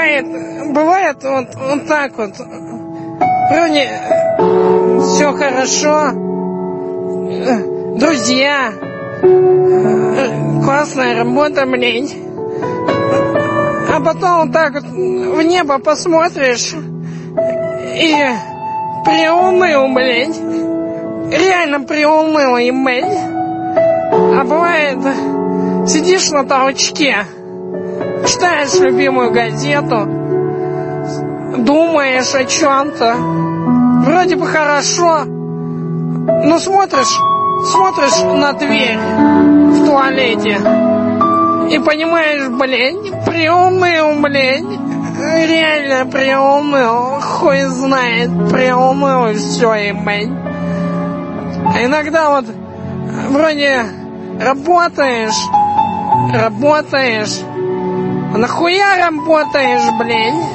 бывает вот так вот. Вроде все хорошо, друзья, классная работа, блин. А потом вот так вот в небо посмотришь и приуныл, блядь. Реально приуныл, и, блядь. А бывает, сидишь на толчке, читаешь любимую газету, думаешь о чем-то, вроде бы хорошо, но смотришь на дверь в туалете и понимаешь, блядь, приуныл, блядь, реально приуныл, хуй знает, приуныл и все, и, блядь. А иногда вот вроде работаешь, а нахуя работаешь, блядь?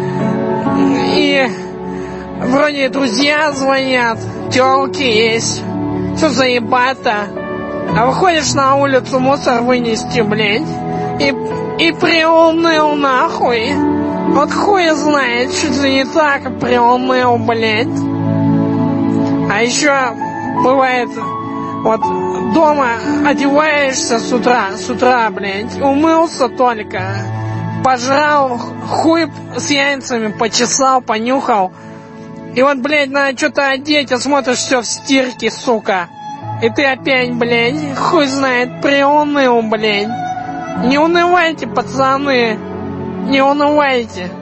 И вроде друзья звонят, тёлки есть, все заебато. А выходишь на улицу мусор вынести, блядь, и приуныл нахуй. Вот хуй знает, что-то не так приуныл, блядь. А еще бывает, вот дома одеваешься с утра, блядь, умылся только, пожрал, хуй с яйцами почесал, понюхал. И вот, блядь, надо что-то одеть, а смотришь, все в стирке, сука. И ты опять, блядь, хуй знает, приуныл, блядь. Не унывайте, пацаны, не унывайте.